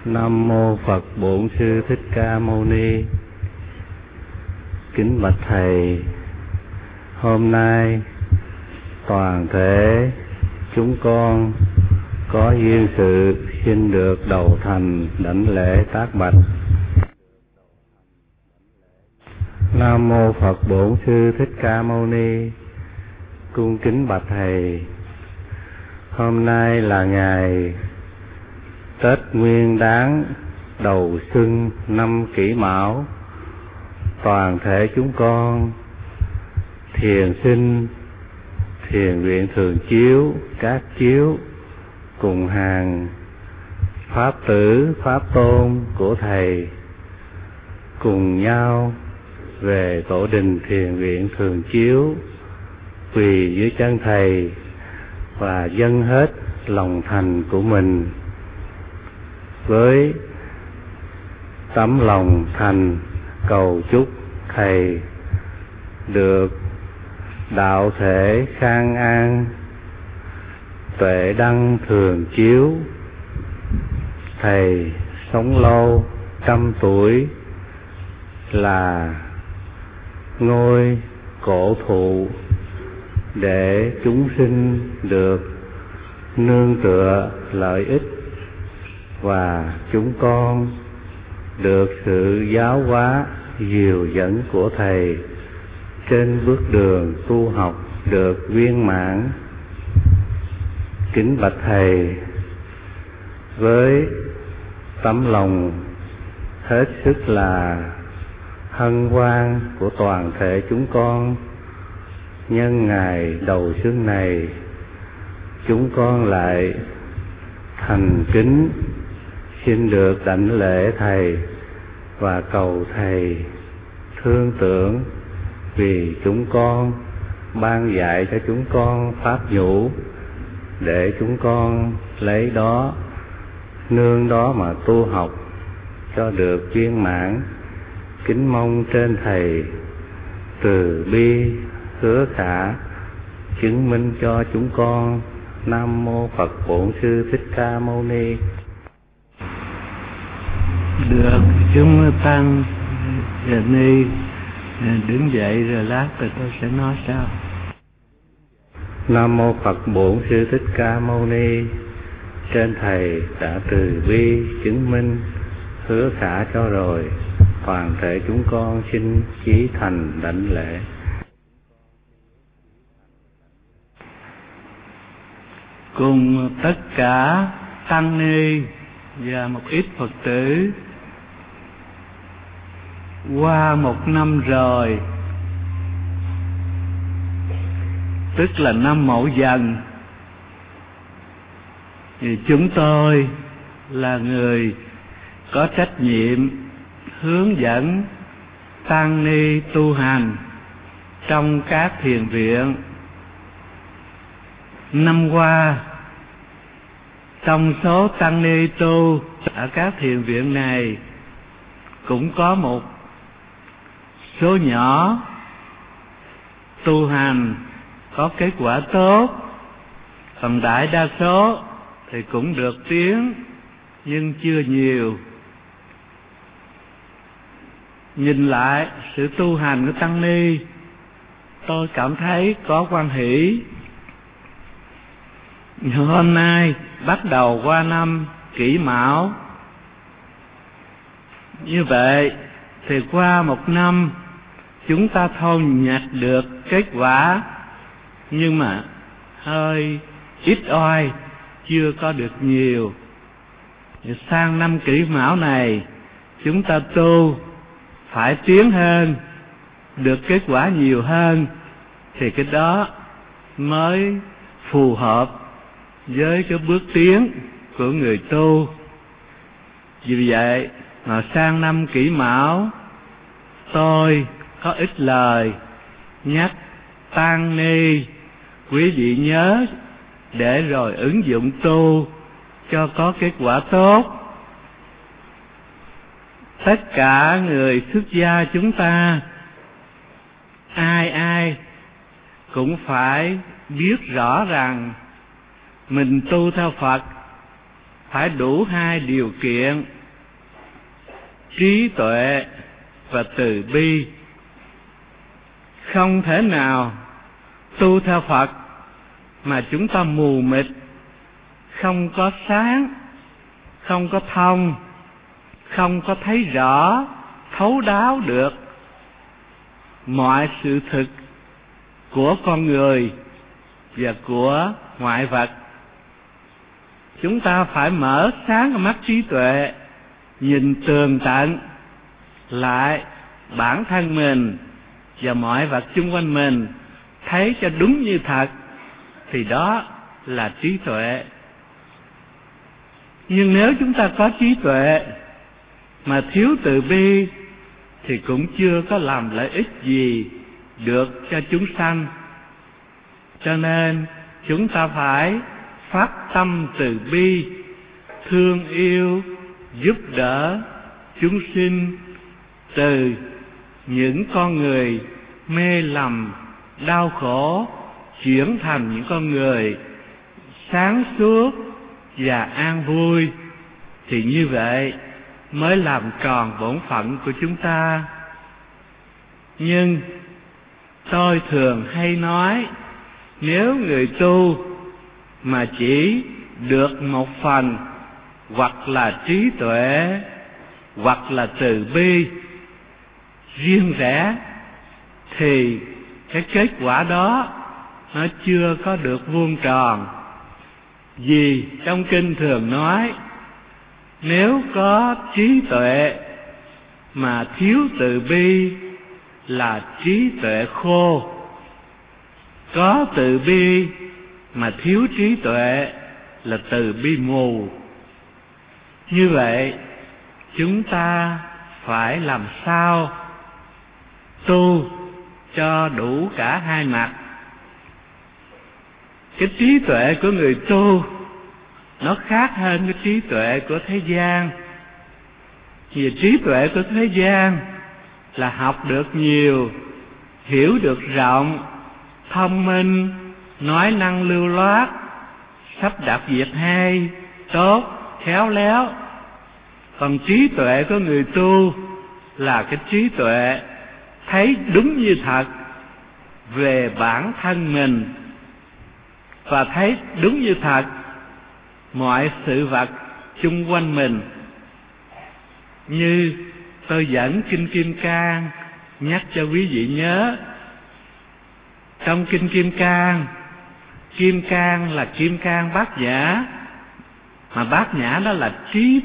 Nam mô Phật Bổn Sư Thích Ca Mâu Ni. Kính bạch thầy, hôm nay toàn thể chúng con có duyên sự xin được đầu thành đảnh lễ tác bạch. Nam mô Phật Bổn Sư Thích Ca Mâu Ni. Cung kính bạch thầy, hôm nay là ngày Tết Nguyên Đán đầu xuân năm Kỷ Mão. Toàn thể chúng con thiền sinh, thiền viện thường chiếu, các chiếu cùng hàng pháp tử, pháp tôn của thầy cùng nhau về tổ đình thiền viện thường chiếu, quỳ dưới chân thầy và dâng hết lòng thành của mình với tấm lòng thành cầu chúc thầy được đạo thể khang an, tuệ đăng thường chiếu, thầy sống lâu 100 tuổi là ngôi cổ thụ để chúng sinh được nương tựa lợi ích, và chúng con được sự giáo hóa dìu dẫn của thầy trên bước đường tu học được viên mãn. Kính bạch thầy, với tấm lòng hết sức là hân hoan của toàn thể chúng con, nhân ngày đầu xuân này, chúng con lại thành kính xin được đảnh lễ thầy và cầu thầy thương tưởng vì chúng con, ban dạy cho chúng con pháp nhũ để chúng con lấy đó nương đó mà tu học cho được viên mãn. Kính mong trên thầy từ bi hứa khả chứng minh cho chúng con. Nam mô Phật Bổn Sư Thích Ca Mâu Ni. Được, chúng tăng giờ ni đứng dậy rồi lát rồi tôi sẽ nói sau. Nam mô Phật Bổn Sư Thích Ca Mâu Ni. Trên thầy đã từ bi chứng minh hứa khả cho rồi, toàn thể chúng con xin chí thành đảnh lễ. Cùng tất cả tăng ni và một ít Phật tử, qua 1 năm rồi, tức là năm Mậu Dần, thì chúng tôi là người có trách nhiệm hướng dẫn tăng ni tu hành trong các thiền viện. Năm qua, trong số tăng ni tu ở các thiền viện này cũng có một số nhỏ tu hành có kết quả tốt, còn đại đa số thì cũng được tiến nhưng chưa nhiều. Nhìn lại sự tu hành của tăng ni, tôi cảm thấy có hoan hỷ. Hôm nay bắt đầu qua năm Kỷ Mão, như vậy thì qua 1 năm chúng ta thu nhặt được kết quả, nhưng mà hơi ít oi, chưa có được nhiều. Sang năm Kỷ Mão này chúng ta tu phải tiến hơn, được kết quả nhiều hơn, thì cái đó mới phù hợp với cái bước tiến của người tu. Vì vậy mà sang năm Kỷ Mão, tôi có ít lời nhắc tăng ni quý vị nhớ để rồi ứng dụng tu cho có kết quả tốt. Tất cả người xuất gia chúng ta, ai ai cũng phải biết rõ rằng mình tu theo Phật phải đủ hai điều kiện: trí tuệ và từ bi. Không thể nào tu theo Phật mà chúng ta mù mịt, không có sáng, không có thông, không có thấy rõ, thấu đáo được mọi sự thực của con người và của ngoại vật. Chúng ta phải mở sáng cái mắt trí tuệ, nhìn tường tận lại bản thân mình và mọi vật xung quanh mình, thấy cho đúng như thật, thì đó là trí tuệ. Nhưng nếu chúng ta có trí tuệ mà thiếu từ bi thì cũng chưa có làm lợi ích gì được cho chúng sanh. Cho nên chúng ta phải phát tâm từ bi, thương yêu, giúp đỡ chúng sinh từ những con người mê lầm, đau khổ, chuyển thành những con người sáng suốt và an vui. Thì như vậy mới làm tròn bổn phận của chúng ta. Nhưng tôi thường hay nói, nếu người tu mà chỉ được một phần, hoặc là trí tuệ, hoặc là từ bi riêng rẽ, thì cái kết quả đó nó chưa có được vuông tròn. Vì trong kinh thường nói, nếu có trí tuệ mà thiếu từ bi là trí tuệ khô, có từ bi mà thiếu trí tuệ là từ bi mù. Như vậy chúng ta phải làm sao tu cho đủ cả hai mặt. Cái trí tuệ của người tu nó khác hơn cái trí tuệ của thế gian. Vì trí tuệ của thế gian là học được nhiều, hiểu được rộng, thông minh, nói năng lưu loát, sắp đặt việc hay, tốt, khéo léo. Còn trí tuệ của người tu là cái trí tuệ thấy đúng như thật về bản thân mình, và thấy đúng như thật mọi sự vật chung quanh mình. Như tôi dẫn kinh Kim Cang nhắc cho quý vị nhớ, trong kinh Kim Cang là Kim Cang Bát Nhã, mà Bát Nhã đó là trí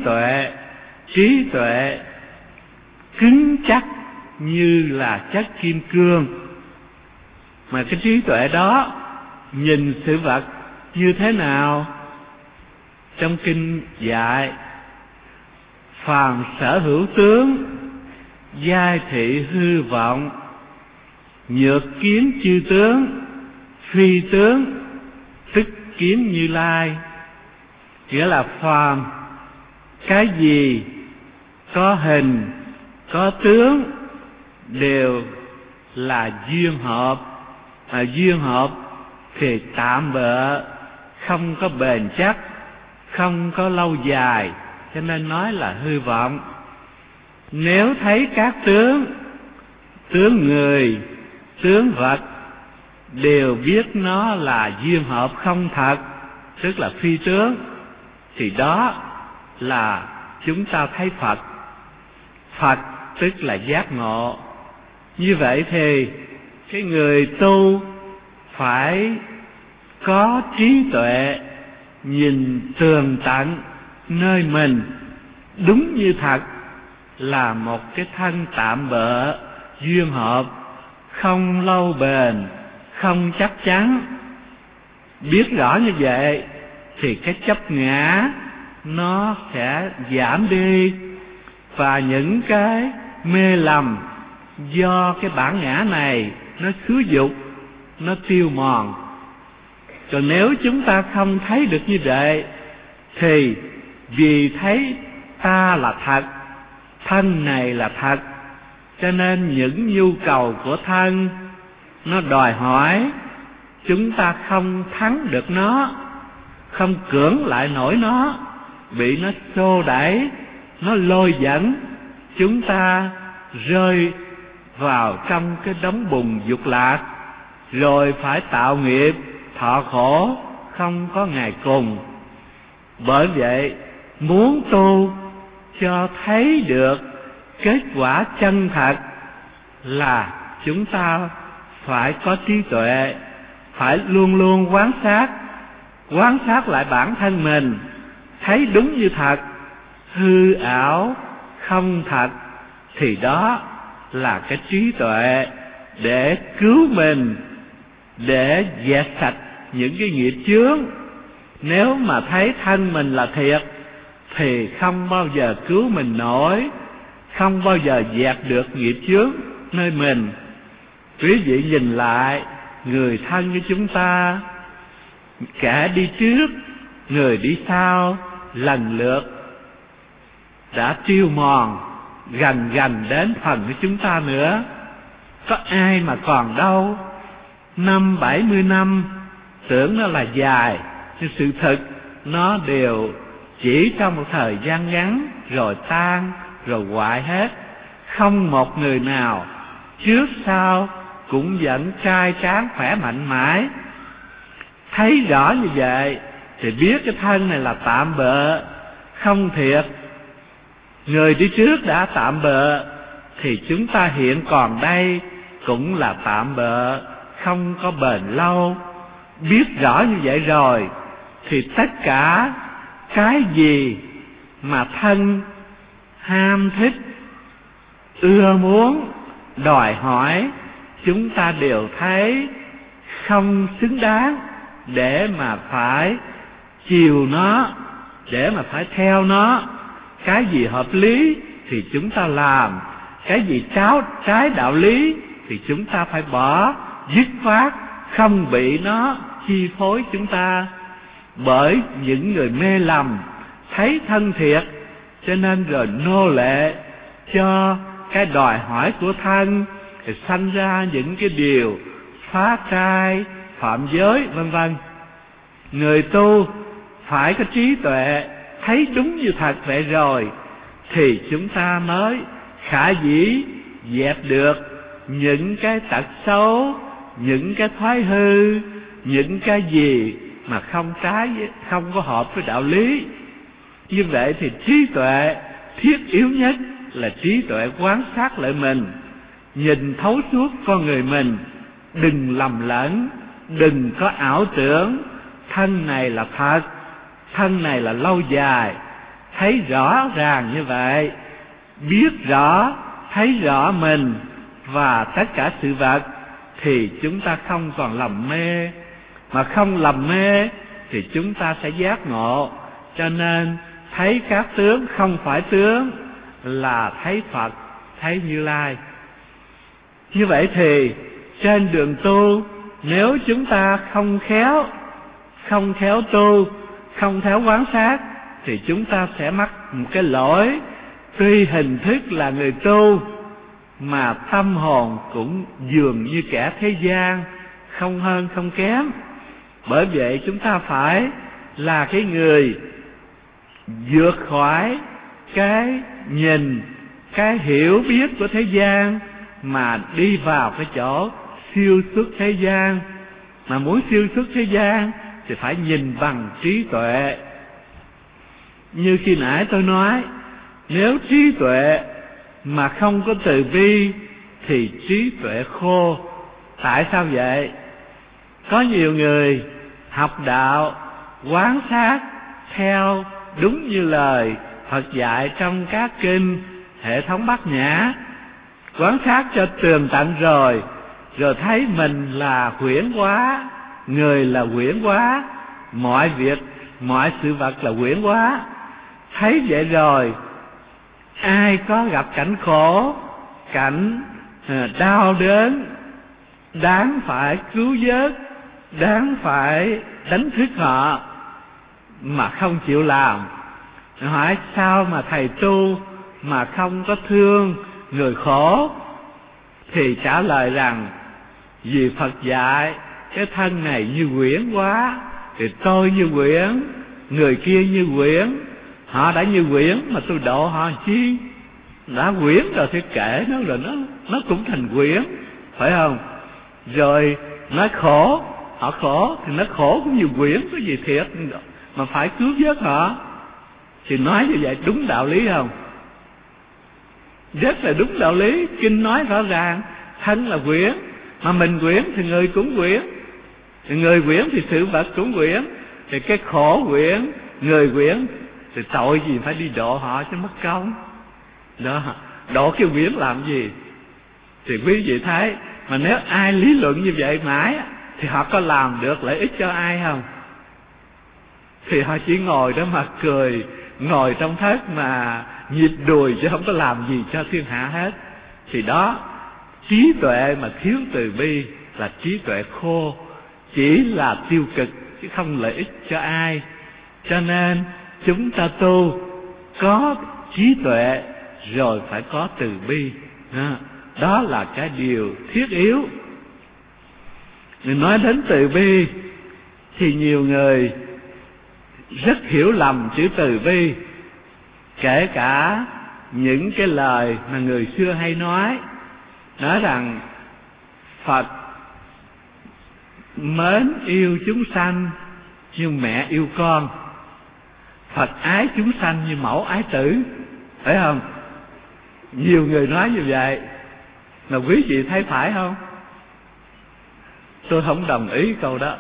tuệ cứng chắc như là chất kim cương. Mà cái trí tuệ đó nhìn sự vật như thế nào? Trong kinh dạy, phàm sở hữu tướng, giai thị hư vọng, nhược kiến chư tướng, phi tướng, tức kiến Như Lai. Nghĩa là phàm cái gì có hình, có tướng đều là duyên hợp. Mà duyên hợp thì tạm bợ, không có bền chắc, không có lâu dài, cho nên nói là hư vọng. Nếu thấy các tướng người, tướng vật đều biết nó là duyên hợp không thật, tức là phi tướng, thì đó là chúng ta thấy Phật. Phật tức là giác ngộ. Như vậy thì cái người tu phải có trí tuệ, nhìn tường tận nơi mình đúng như thật là một cái thân tạm bợ, duyên hợp, không lâu bền, không chắc chắn. Biết rõ như vậy thì cái chấp ngã nó sẽ giảm đi, và những cái mê lầm do cái bản ngã này nó xúi dục, nó tiêu mòn. Còn nếu chúng ta không thấy được như vậy thì vì thấy ta là thật, thân này là thật, cho nên những nhu cầu của thân nó đòi hỏi chúng ta không thắng được nó, không cưỡng lại nổi nó, bị nó xô đẩy, nó lôi dẫn chúng ta rơi vào trong cái đống bùn dục lạc, rồi phải tạo nghiệp thọ khổ không có ngày cùng. Bởi vậy muốn tu cho thấy được kết quả chân thật là chúng ta phải có trí tuệ, phải luôn luôn quan sát lại bản thân mình, thấy đúng như thật, hư ảo không thật, thì đó là cái trí tuệ để cứu mình, để dẹp sạch những cái nghiệp chướng. Nếu mà thấy thân mình là thiệt thì không bao giờ cứu mình nổi, không bao giờ dẹp được nghiệp chướng nơi mình. Quý vị nhìn lại người thân của chúng ta, kẻ đi trước, người đi sau, lần lượt đã tiêu mòn, gần đến phần của chúng ta nữa. Có ai mà còn đâu. 50-70 năm tưởng nó là dài, nhưng sự thực nó đều chỉ trong một thời gian ngắn rồi tan, rồi hoại hết. Không một người nào trước sau cũng vẫn trai tráng khỏe mạnh mãi. Thấy rõ như vậy thì biết cái thân này là tạm bợ, không thiệt. Người đi trước đã tạm bợ thì chúng ta hiện còn đây cũng là tạm bợ, không có bền lâu. Biết rõ như vậy rồi thì tất cả cái gì mà thân ham thích, ưa muốn, đòi hỏi, chúng ta đều thấy không xứng đáng để mà phải chiều nó, để mà phải theo nó. Cái gì hợp lý thì chúng ta làm, cái gì trái đạo lý thì chúng ta phải bỏ, dứt khoát, không bị nó chi phối chúng ta. Bởi những người mê lầm thấy thân thiệt, cho nên rồi nô lệ cho cái đòi hỏi của thân, thì sanh ra những cái điều phá trai, phạm giới vân vân. Người tu phải có trí tuệ, thấy đúng như thật vậy rồi thì chúng ta mới khả dĩ dẹp được những cái tật xấu, những cái thói hư, những cái gì mà không có hợp với đạo lý. Như vậy thì trí tuệ thiết yếu nhất là trí tuệ quan sát lại mình, nhìn thấu suốt con người mình, đừng lầm lẫn, đừng có ảo tưởng thân này là thật, thân này là lâu dài. Thấy rõ ràng như vậy, biết rõ, thấy rõ mình và tất cả sự vật thì chúng ta không còn lầm mê. Mà không lầm mê thì chúng ta sẽ giác ngộ. Cho nên thấy các tướng không phải tướng là thấy Phật, thấy Như Lai. Như vậy thì trên đường tu, nếu chúng ta không khéo tu, không khéo quan sát thì chúng ta sẽ mắc một cái lỗi. Tuy hình thức là người tu mà tâm hồn cũng dường như kẻ thế gian, không hơn không kém. Bởi vậy chúng ta phải là cái người vượt khỏi cái nhìn, cái hiểu biết của thế gian mà đi vào cái chỗ siêu xuất thế gian. Mà muốn siêu xuất thế gian thì phải nhìn bằng trí tuệ. Như khi nãy tôi nói, nếu trí tuệ mà không có từ bi thì trí tuệ khô. Tại sao vậy? Có nhiều người học đạo, quán sát theo đúng như lời Phật dạy trong các kinh hệ thống Bát Nhã, quán sát cho tường tận rồi thấy mình là huyễn hóa, người là huyễn hóa, mọi việc, mọi sự vật là huyễn hóa. Thấy vậy rồi, ai có gặp cảnh khổ, cảnh đau đớn, đáng phải cứu vớt, đáng phải đánh thức họ mà không chịu làm. Hỏi sao mà thầy tu mà không có thương người khổ? Thì trả lời rằng vì Phật dạy cái thân này như quyển quá, thì tôi như quyển, người kia như quyển, Họ đã như quyển mà tôi độ họ chi? Đã quyển rồi thì kệ nó, rồi nó cũng thành quyển, phải không? Rồi nói khổ, họ khổ thì nó khổ cũng như quyển, có gì thiệt mà phải cứu vớt họ. Thì nói như vậy đúng đạo lý không? Rất là đúng đạo lý. Kinh nói rõ ràng, thân là quyển, mà mình quyển thì người cũng quyển, thì người quyển thì sự vật cũng quyển. Thì cái khổ quyển, người quyển, thì tội gì phải đi độ họ cho mất công đó. Độ cái quyển làm gì? Thì quý vị thấy, mà nếu ai lý luận như vậy mãi thì họ có làm được lợi ích cho ai không? Thì họ chỉ ngồi đó mà cười, ngồi trong thất mà nhịp đùi, chứ không có làm gì cho thiên hạ hết. Thì đó, trí tuệ mà thiếu từ bi là trí tuệ khô, chỉ là tiêu cực chứ không lợi ích cho ai. Cho nên chúng ta tu có trí tuệ rồi phải có từ bi, đó là cái điều thiết yếu. Mình nói đến từ bi thì nhiều người rất hiểu lầm chữ từ bi, kể cả những cái lời mà người xưa hay nói rằng Phật mến yêu chúng sanh như mẹ yêu con, Phật ái chúng sanh như mẫu ái tử, phải không? Nhiều người nói như vậy, mà quý vị thấy phải không? Tôi không đồng ý câu đó.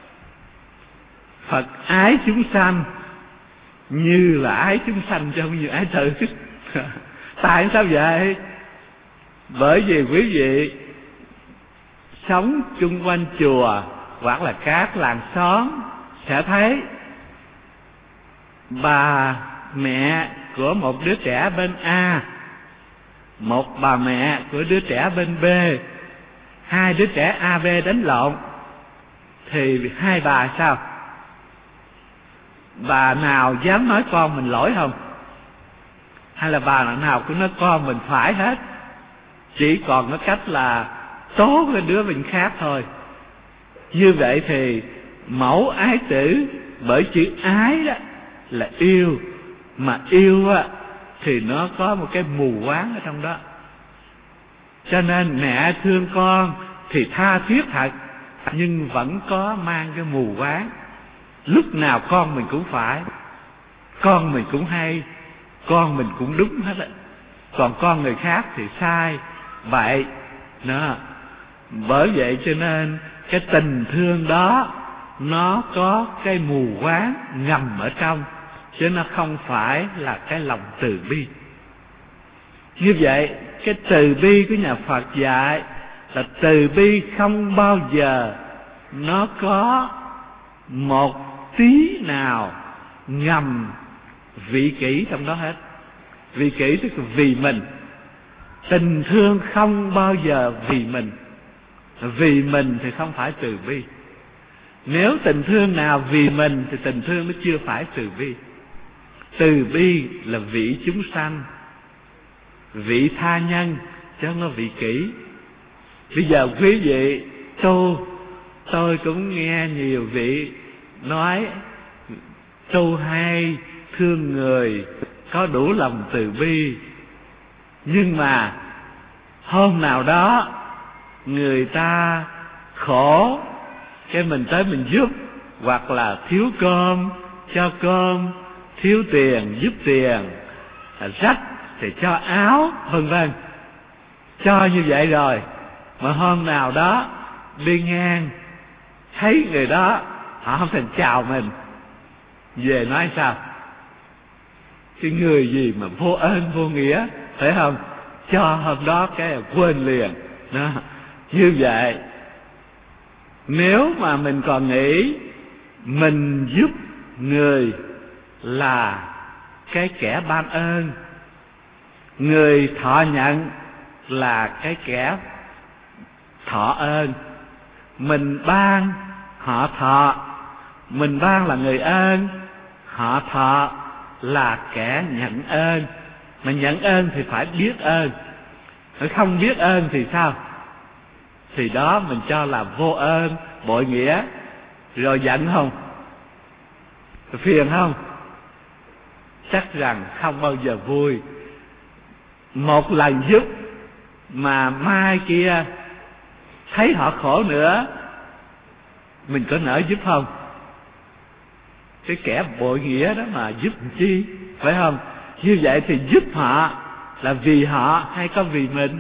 Phật ái chúng sanh như là ái chúng sanh chứ không như ái tử. Tại sao vậy? Bởi vì quý vị sống chung quanh chùa hoặc là các làng xóm sẽ thấy bà mẹ của một đứa trẻ bên A, một bà mẹ của đứa trẻ bên B, hai đứa trẻ A, B đánh lộn, thì hai bà sao? Bà nào dám nói con mình lỗi không? Hay là bà nào cũng nói con mình phải hết? Chỉ còn có cách là tố cái đứa mình khác thôi. Như vậy thì mẫu ái tử, bởi chữ ái đó là yêu, mà yêu á thì nó có một cái mù quáng ở trong đó. Cho nên mẹ thương con thì tha thiết thật, nhưng vẫn có mang cái mù quáng. Lúc nào con mình cũng phải, con mình cũng hay, con mình cũng đúng hết á, còn con người khác thì sai vậy đó. Bởi vậy cho nên cái tình thương đó nó có cái mù quáng ngầm ở trong, chứ nó không phải là cái lòng từ bi. Như vậy cái từ bi của nhà Phật dạy là từ bi không bao giờ nó có một tí nào ngầm vị kỷ trong đó hết. Vị kỷ tức là vì mình. Tình thương không bao giờ vì mình. Vì mình thì không phải từ bi. Nếu tình thương nào vì mình thì tình thương nó chưa phải từ bi. Từ bi là vị chúng sanh, vị tha nhân, chứ không có vị kỷ. Bây giờ quý vị tu, tôi cũng nghe nhiều vị nói tu hay, thương người, có đủ lòng từ bi. Nhưng mà hôm nào đó người ta khổ, cái mình tới mình giúp, hoặc là thiếu cơm cho cơm, thiếu tiền giúp tiền, rách thì cho áo, vân vân. Cho như vậy rồi, mà hôm nào đó đi ngang thấy người đó họ không thèm chào mình, về nói sao? Cái người gì mà vô ơn vô nghĩa, phải không? Cho hôm đó cái quên liền đó. Như vậy nếu mà mình còn nghĩ mình giúp người là cái kẻ ban ơn, người thọ nhận là cái kẻ thọ ơn, mình ban họ thọ, mình ban là người ơn, họ thọ là kẻ nhận ơn. Mà nhận ơn thì phải biết ơn, không biết ơn thì sao? Thì đó mình cho là vô ơn, bội nghĩa. Rồi giận không? Phiền không? chắc rằng không bao giờ vui. Một lần giúp mà mai kia thấy họ khổ nữa, mình có nỡ giúp không? Cái kẻ bội nghĩa đó mà giúp làm chi, phải không? Như vậy thì giúp họ là vì họ hay có vì mình?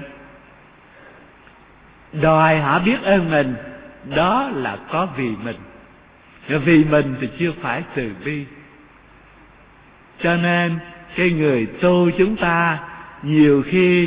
Đòi họ biết ơn mình, đó là có vì mình. Và vì mình thì chưa phải từ bi. Cho nên cái người tu chúng ta nhiều khi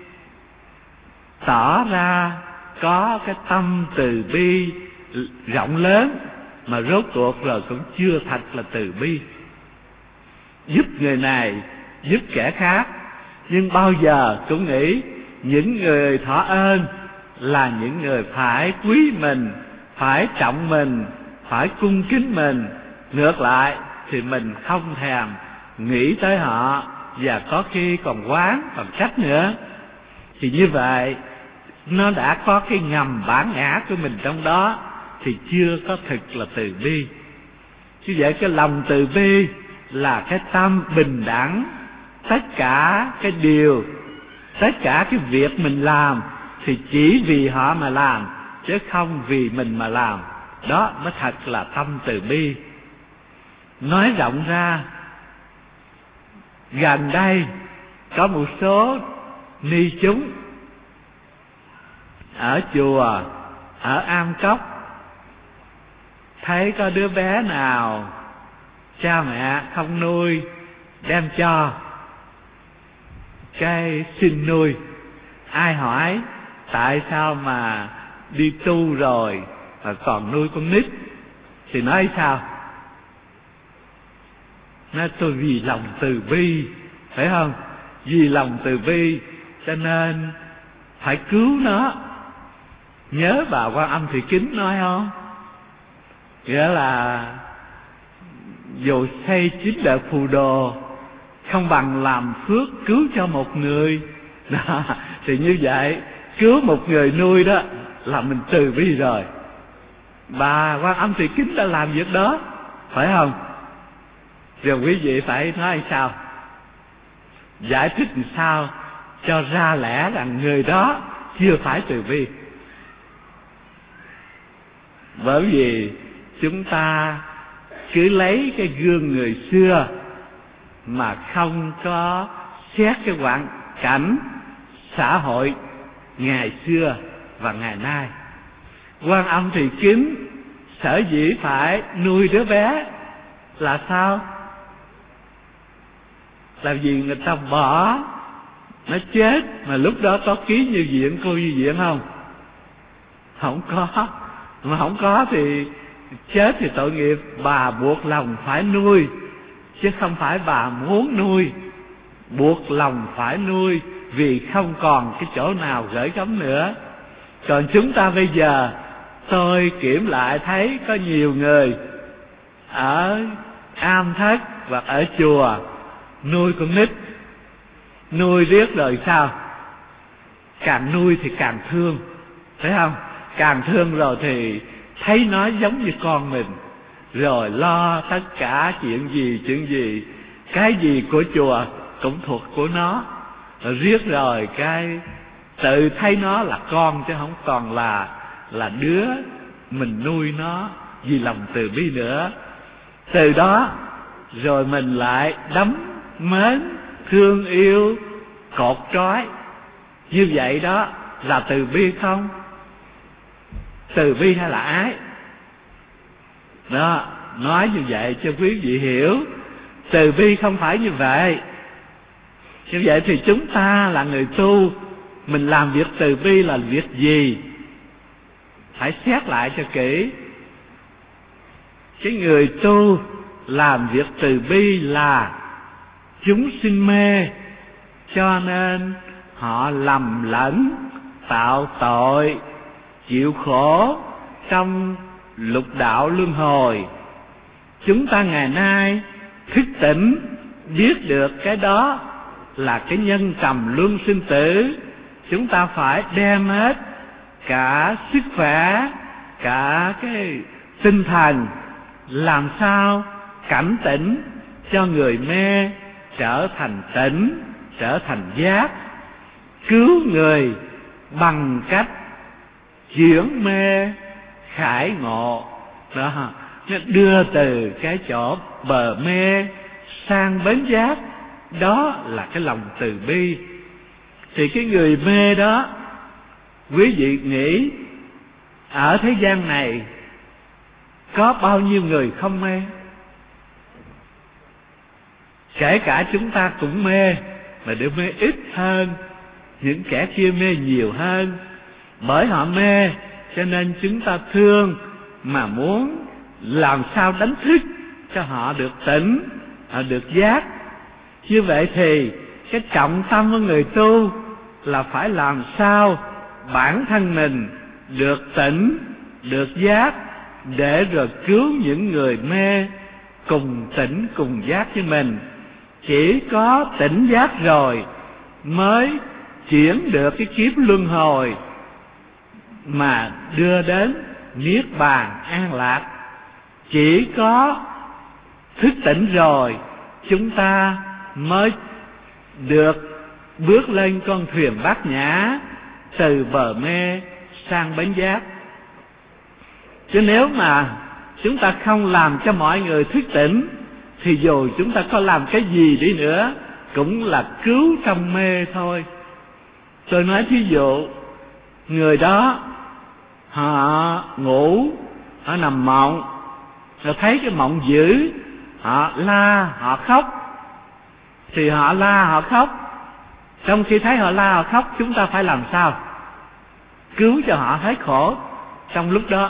tỏ ra có cái tâm từ bi rộng lớn, mà rốt cuộc rồi cũng chưa thật là từ bi. Giúp người này, giúp kẻ khác, nhưng bao giờ cũng nghĩ những người thọ ơn là những người phải quý mình, phải trọng mình, phải cung kính mình. Ngược lại thì mình không thèm nghĩ tới họ, và có khi còn oán, còn trách nữa. Thì như vậy nó đã có cái ngầm bản ngã của mình trong đó, thì chưa có thực là từ bi. Như vậy cái lòng từ bi là cái tâm bình đẳng. Tất cả cái điều, tất cả cái việc mình làm thì chỉ vì họ mà làm, chứ không vì mình mà làm. Đó mới thật là tâm từ bi. Nói rộng ra, gần đây có một số ni chúng ở chùa, ở Am Cốc, thấy có đứa bé nào cha mẹ không nuôi, đem cho cái xin nuôi. Ai hỏi tại sao mà đi tu rồi mà còn nuôi con nít, thì nói sao? Nói tôi vì lòng từ bi, phải không? Vì lòng từ bi cho nên phải cứu nó. Nhớ bà Quan Âm Thị Kính nói không? Nghĩa là dù xây 9 đời phù đồ không bằng làm phước cứu cho một người. Đó, thì như vậy cứu một người nuôi đó là mình từ bi rồi. Bà Quan Âm Thị Kính đã làm việc đó, phải không? Rồi quý vị phải nói sao? Giải thích làm sao cho ra lẽ rằng người đó chưa phải từ bi. Bởi vì chúng ta cứ lấy cái gương người xưa mà không có xét cái hoàn cảnh xã hội ngày xưa và ngày nay. Quan Âm Thị Kính sở dĩ phải nuôi đứa bé là sao? Là vì người ta bỏ nó chết. Mà lúc đó có ký như viện, cô như viện không? Không có. Mà không có thì chết thì tội nghiệp. Bà buộc lòng phải nuôi, chứ không phải bà muốn nuôi. Buộc lòng phải nuôi vì không còn cái chỗ nào gửi gắm nữa. Còn chúng ta bây giờ, tôi kiểm lại thấy có nhiều người ở am thất hoặc ở chùa nuôi con nít. Nuôi riết rồi sao? Càng nuôi thì càng thương, phải không? Càng thương rồi thì thấy nó giống như con mình, rồi lo tất cả chuyện gì, cái gì của chùa cũng thuộc của nó. Rồi riết rồi cái tự thấy nó là con, chứ không còn là đứa mình nuôi nó vì lòng từ bi nữa. Từ đó rồi mình lại đắm mến, thương yêu, cột trói. Như vậy đó là từ bi không? Từ bi hay là ái? Đó, nói như vậy cho quý vị hiểu. Từ bi không phải như vậy. Như vậy thì chúng ta là người tu, mình làm việc từ bi là việc gì? Phải xét lại cho kỹ. Cái người tu làm việc từ bi là chúng sinh mê, cho nên họ lầm lẫn, tạo tội, chịu khổ trong lục đạo luân hồi. Chúng ta ngày nay thức tỉnh, biết được cái đó là cái nhân trầm luân sinh tử. Chúng ta phải đem hết cả sức khỏe, cả cái tinh thần, làm sao cảnh tỉnh cho người mê, trở thành tỉnh, trở thành giác, cứu người bằng cách chuyển mê khải ngộ. Đó, nó đưa từ cái chỗ bờ mê sang bến giác. Đó là cái lòng từ bi. Thì cái người mê đó, quý vị nghĩ ở thế gian này có bao nhiêu người không mê? Kể cả chúng ta cũng mê, mà được mê ít hơn những kẻ kia mê nhiều hơn. Bởi họ mê cho nên chúng ta thương, mà muốn làm sao đánh thức cho họ được tỉnh, họ được giác. Như vậy thì cái trọng tâm của người tu là phải làm sao bản thân mình được tỉnh, được giác, để rồi cứu những người mê cùng tỉnh cùng giác với mình. Chỉ có tỉnh giác rồi mới chuyển được cái kiếp luân hồi mà đưa đến niết bàn an lạc. Chỉ có thức tỉnh rồi chúng ta mới được bước lên con thuyền bát nhã, từ bờ mê sang bến giác. Chứ nếu mà chúng ta không làm cho mọi người thức tỉnh, thì dù chúng ta có làm cái gì đi nữa cũng là cứu trong mê thôi. Tôi nói thí dụ, người đó họ ngủ, họ nằm mộng, rồi thấy cái mộng dữ, họ la, họ khóc. Thì họ la, họ khóc. Trong khi thấy họ la, họ khóc, chúng ta phải làm sao? Cứu cho họ hết khổ trong lúc đó.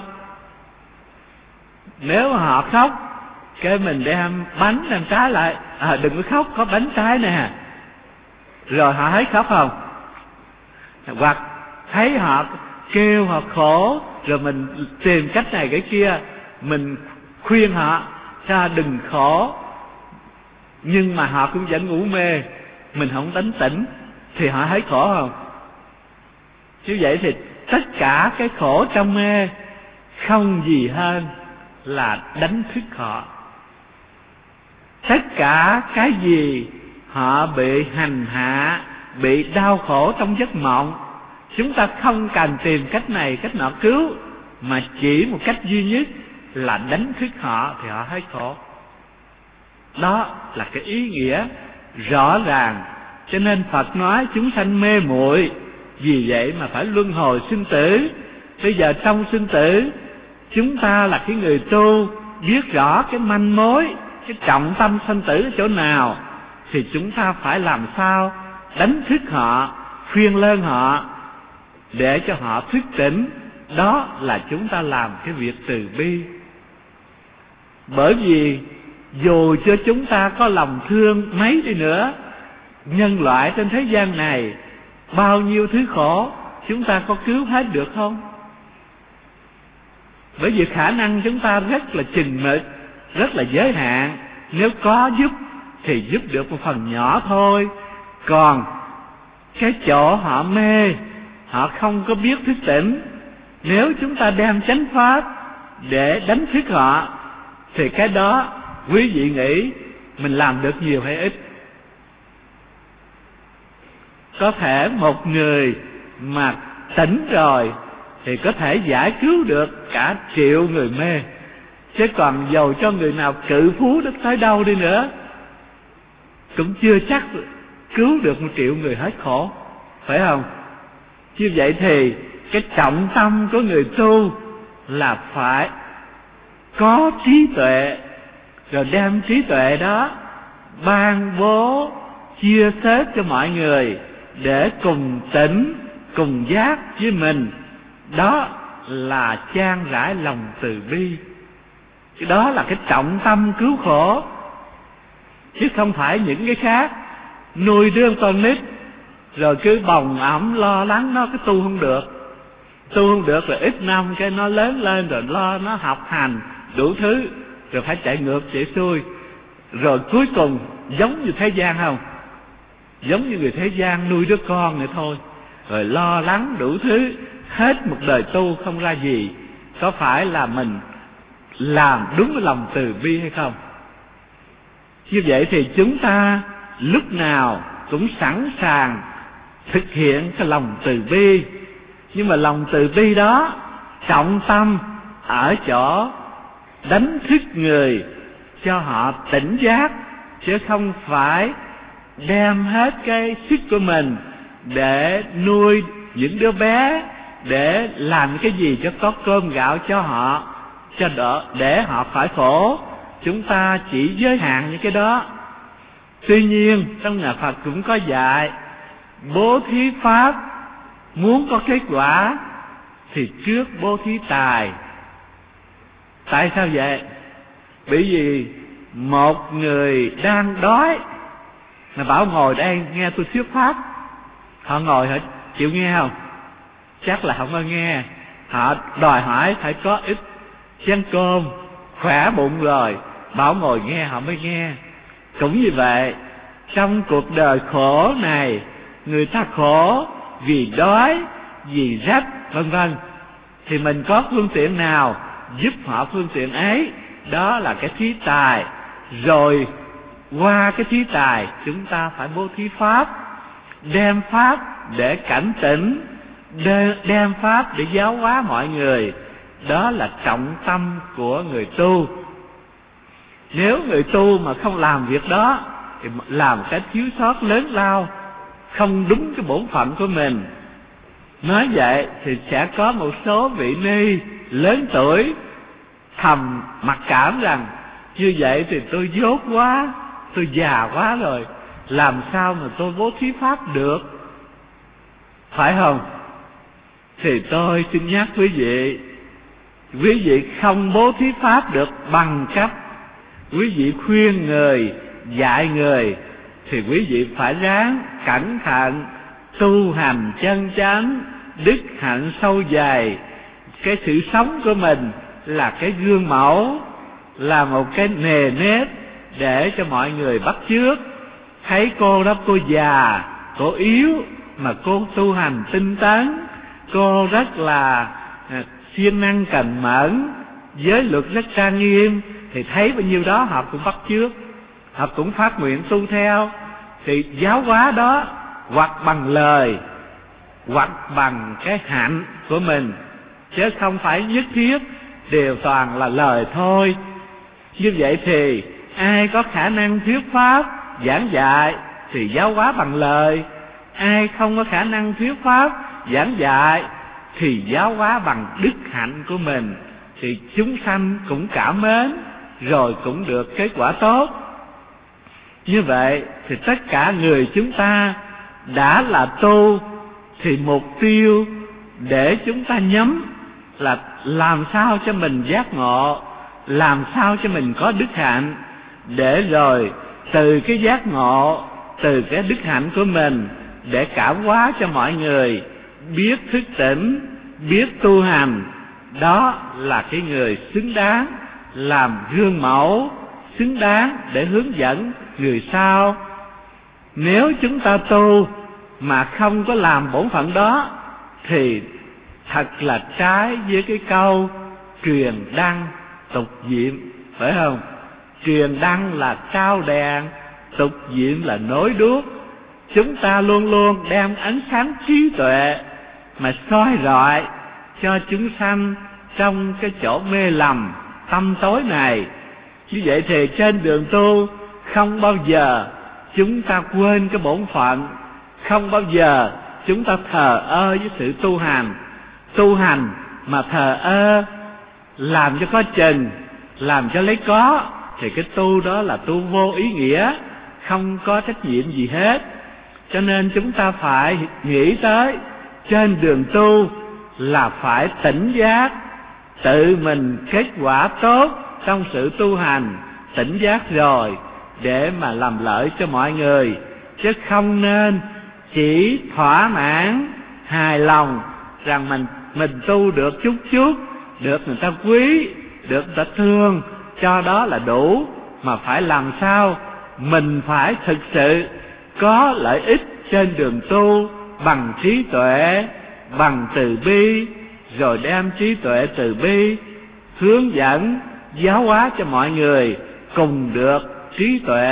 Nếu họ khóc, cái mình đem bánh đem trái lại, đừng có khóc, có bánh trái nè, rồi họ hết khóc không? Hoặc thấy họ kêu, họ khổ, rồi mình tìm cách này cái kia, mình khuyên họ cho đừng khổ, nhưng mà họ cũng vẫn ngủ mê, mình không đánh tỉnh, thì họ thấy khổ không? Như vậy thì tất cả cái khổ trong mê không gì hơn là đánh thức họ. Tất cả cái gì họ bị hành hạ, bị đau khổ trong giấc mộng, chúng ta không cần tìm cách này cách nọ cứu, mà chỉ một cách duy nhất là đánh thức họ thì họ thấy khổ. Đó là cái ý nghĩa rõ ràng. Cho nên Phật nói chúng sanh mê muội, vì vậy mà phải luân hồi sinh tử. Bây giờ trong sinh tử, chúng ta là cái người tu biết rõ cái manh mối, cái trọng tâm sanh tử ở chỗ nào, thì chúng ta phải làm sao đánh thức họ, khuyên lơn họ để cho họ thức tỉnh. Đó là chúng ta làm cái việc từ bi. Bởi vì dù cho chúng ta có lòng thương mấy đi nữa, nhân loại trên thế gian này bao nhiêu thứ khổ, chúng ta có cứu hết được không? Bởi vì khả năng chúng ta rất là chừng mực, rất là giới hạn. Nếu có giúp thì giúp được một phần nhỏ thôi. Còn cái chỗ họ mê, họ không có biết thức tỉnh, nếu chúng ta đem chánh pháp để đánh thức họ, thì cái đó quý vị nghĩ mình làm được nhiều hay ít? Có thể một người mà tỉnh rồi thì có thể giải cứu được cả triệu người mê. Chứ còn dầu cho người nào cự phú đến tới đâu đi nữa, cũng chưa chắc cứu được 1 triệu người hết khổ, phải không? Như vậy thì cái trọng tâm của người tu là phải có trí tuệ, rồi đem trí tuệ đó ban bố chia sẻ cho mọi người để cùng tỉnh, cùng giác với mình. Đó là chan rãi lòng từ bi. Cái đó là cái trọng tâm cứu khổ, chứ không phải những cái khác. Nuôi đứa con nít rồi cứ bồng ẵm lo lắng nó cái tu không được. Tu không được rồi ít năm cái nó lớn lên rồi lo nó học hành đủ thứ, rồi phải chạy ngược chạy xuôi, rồi cuối cùng giống như thế gian không? Giống như người thế gian nuôi đứa con này thôi, rồi lo lắng đủ thứ, hết một đời tu không ra gì. Có phải là mình làm đúng với lòng từ bi hay không? Như vậy thì chúng ta lúc nào cũng sẵn sàng thực hiện cái lòng từ bi. Nhưng mà lòng từ bi đó trọng tâm ở chỗ đánh thức người cho họ tỉnh giác, chứ không phải đem hết cái sức của mình để nuôi những đứa bé, để làm cái gì cho có cơm gạo cho họ, cho đỡ để họ khỏi khổ. Chúng ta chỉ giới hạn những cái đó. Tuy nhiên trong nhà Phật cũng có dạy bố thí pháp muốn có kết quả thì trước bố thí tài. Tại sao vậy? Bởi vì một người đang đói mà bảo ngồi đây nghe tôi thuyết pháp, họ ngồi họ chịu nghe không? Chắc là không có nghe. Họ đòi hỏi phải có ít chén cơm khỏe bụng rồi bảo ngồi nghe họ mới nghe. Cũng như vậy, trong cuộc đời khổ này, người ta khổ vì đói, vì rách, vân vân, thì mình có phương tiện nào giúp họ phương tiện ấy? Đó là cái thí tài. Rồi qua cái thí tài chúng ta phải bố thí pháp, đem pháp để cảnh tỉnh, đem pháp để giáo hóa mọi người. Đó là trọng tâm của người tu. Nếu người tu mà không làm việc đó thì làm cái thiếu sót lớn lao, không đúng cái bổn phận của mình. Nói vậy thì sẽ có một số vị ni lớn tuổi thầm mặc cảm rằng như vậy thì tôi dốt quá, tôi già quá rồi, làm sao mà tôi bố thí pháp được, phải không? Thì tôi xin nhắc quý vị không bố thí pháp được bằng cách quý vị khuyên người, dạy người, thì quý vị phải ráng cẩn thận tu hành chân chánh, đức hạnh sâu dày. Cái sự sống của mình là cái gương mẫu, là một cái nề nếp để cho mọi người bắt chước. Thấy cô đó cô già, cô yếu mà cô tu hành tinh tấn, cô rất là siêng năng cần mẫn, giới luật rất trang nghiêm, thì thấy bao nhiêu đó họ cũng bắt chước, họ cũng phát nguyện tu theo. Thì giáo hóa đó hoặc bằng lời, hoặc bằng cái hạnh của mình, chứ không phải nhất thiết đều toàn là lời thôi. Như vậy thì ai có khả năng thuyết pháp, giảng dạy thì giáo hóa bằng lời. Ai không có khả năng thuyết pháp, giảng dạy thì giáo hóa bằng đức hạnh của mình. Thì chúng sanh cũng cảm mến, rồi cũng được kết quả tốt. Như vậy thì tất cả người chúng ta đã là tu, thì mục tiêu để chúng ta nhắm là làm sao cho mình giác ngộ, làm sao cho mình có đức hạnh, để rồi từ cái giác ngộ, từ cái đức hạnh của mình để cảm hóa cho mọi người biết thức tỉnh, biết tu hành. Đó là cái người xứng đáng làm gương mẫu, xứng đáng để hướng dẫn người sau. Nếu chúng ta tu mà không có làm bổn phận đó thì thật là trái với cái câu truyền đăng tục diệm, phải không? Truyền đăng là trao đèn, tục diệm là nối đuốc. Chúng ta luôn luôn đem ánh sáng trí tuệ mà soi rọi cho chúng sanh trong cái chỗ mê lầm tâm tối này. Như vậy thì trên đường tu không bao giờ chúng ta quên cái bổn phận, không bao giờ chúng ta thờ ơ với sự tu hành. Tu hành mà thờ ơ, làm cho có chừng, làm cho lấy có, thì cái tu đó là tu vô ý nghĩa, không có trách nhiệm gì hết. Cho nên chúng ta phải nghĩ tới trên đường tu là phải tỉnh giác, tự mình kết quả tốt trong sự tu hành, tỉnh giác rồi để mà làm lợi cho mọi người, chứ không nên chỉ thỏa mãn, hài lòng rằng mình tu được chút chút, được người ta quý, được người ta thương, cho đó là đủ. Mà phải làm sao mình phải thực sự có lợi ích trên đường tu bằng trí tuệ, bằng từ bi, rồi đem trí tuệ từ bi hướng dẫn, giáo hóa cho mọi người cùng được trí tuệ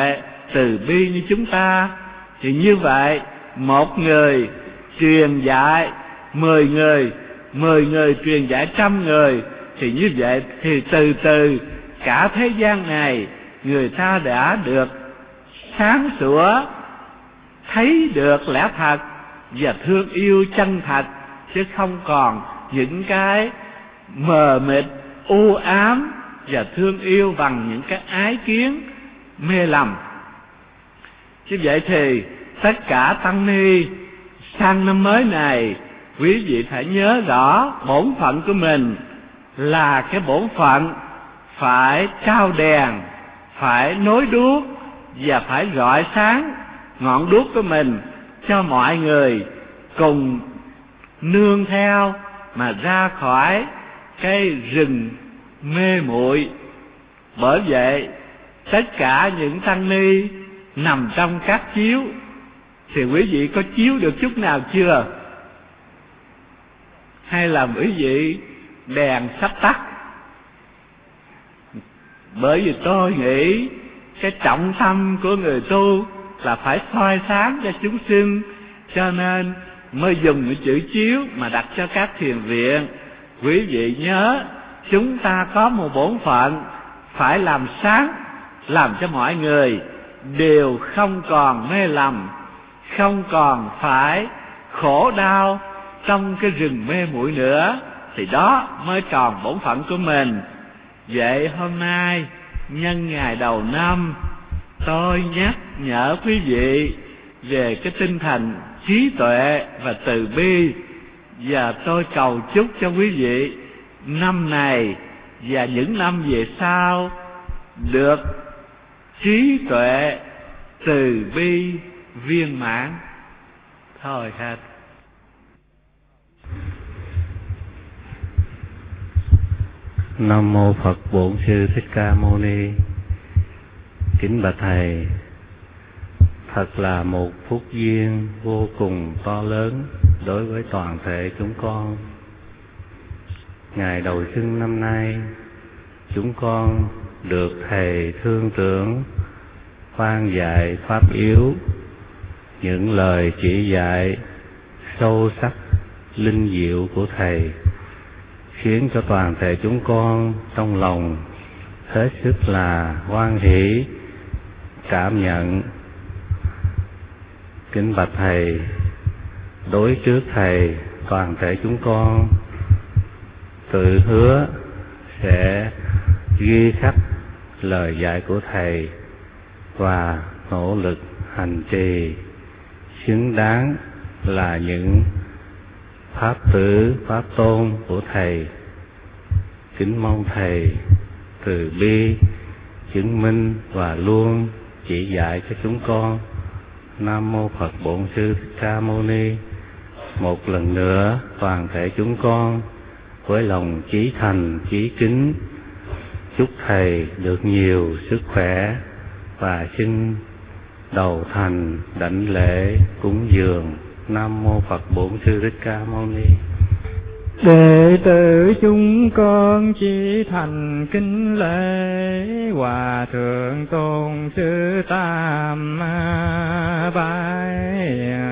từ bi như chúng ta, thì như vậy một người truyền dạy 10 người, 10 người truyền dạy 100 người, thì như vậy thì từ từ cả thế gian này người ta đã được sáng sủa, thấy được lẽ thật và thương yêu chân thật, chứ không còn những cái mờ mịt u ám và thương yêu bằng những cái ái kiến mê lầm. Như vậy thì tất cả tăng ni sang năm mới này, quý vị phải nhớ rõ bổn phận của mình là cái bổn phận phải trao đèn, phải nối đuốc và phải rọi sáng ngọn đuốc của mình cho mọi người cùng nương theo mà ra khỏi cái rừng mê muội. Bởi vậy tất cả những tăng ni nằm trong các chiếu thì quý vị có chiếu được chút nào chưa? Hay là quý vị đèn sắp tắt? Bởi vì tôi nghĩ cái trọng tâm của người tu là phải soi sáng cho chúng sinh, cho nên mới dùng cái chữ chiếu mà đặt cho các thiền viện. Quý vị nhớ, chúng ta có một bổn phận phải làm sáng, làm cho mọi người đều không còn mê lầm, không còn phải khổ đau trong cái rừng mê muội nữa, thì đó mới còn bổn phận của mình. Vậy hôm nay nhân ngày đầu năm, tôi nhắc nhở quý vị về cái tinh thần trí tuệ và từ bi, và tôi cầu chúc cho quý vị năm này và những năm về sau được trí tuệ từ bi viên mãn. Thôi hết. Nam mô Phật Bổn Sư Thích Ca Mâu Ni. Kính bạch thầy, thật là một phúc duyên vô cùng to lớn đối với toàn thể chúng con. Ngày đầu xuân năm nay, chúng con được thầy thương trưởng ban dạy pháp yếu, những lời chỉ dạy sâu sắc linh diệu của thầy khiến cho toàn thể chúng con trong lòng hết sức là hoan hỷ cảm nhận. Kính bạch thầy, đối trước thầy, toàn thể chúng con tự hứa sẽ ghi khắc lời dạy của thầy và nỗ lực hành trì xứng đáng là những pháp tử, pháp tôn của thầy. Kính mong thầy từ bi chứng minh và luôn chỉ dạy cho chúng con. Nam mô Phật Bổn Sư Thích Ca Mâu Ni. Một lần nữa toàn thể chúng con với lòng chí thành chí kính chúc thầy được nhiều sức khỏe và xin đầu thành đảnh lễ cúng dường. Nam mô Phật Bổn Sư Thích Ca Mâu Ni. Đệ tử chúng con chỉ thành kính lễ Hòa Thượng Tôn Sư Tam Bái.